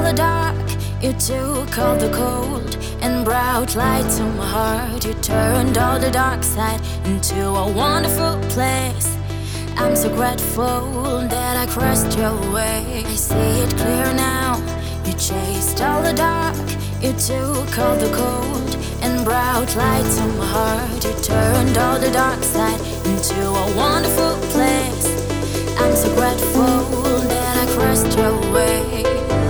the dark, you took all the cold and brought light to my heart. You turned all the dark side into a wonderful place. I'm so grateful that I crossed your way. I see it clear now. You chased all the dark, you took all the cold and brought light to my heart. You turned all the dark side into a wonderful place. I'm so grateful that I crossed your way.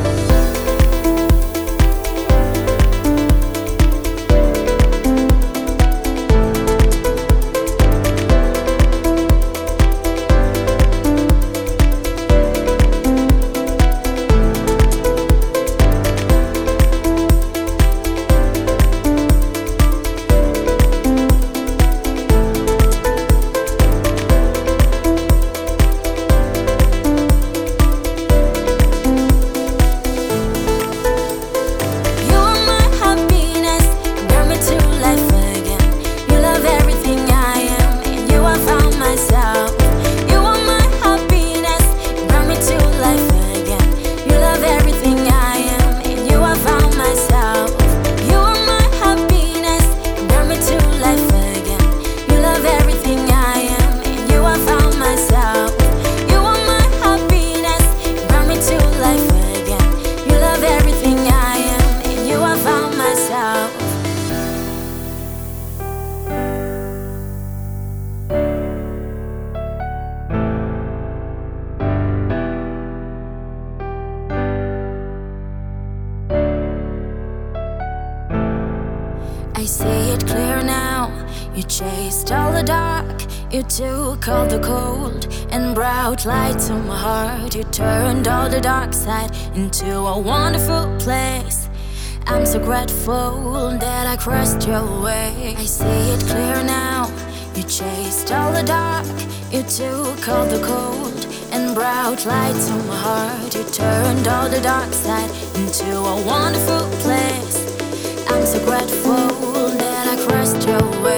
I see it clear now. You chased all the dark, you took all the cold and brought light to my heart. You turned all the dark side into a wonderful place. I'm so grateful that I crossed your way. I see it clear now. You chased all the dark, you took all the cold and brought light to my heart. You turned all the dark side into a wonderful place. I'm so grateful that I crossed your way.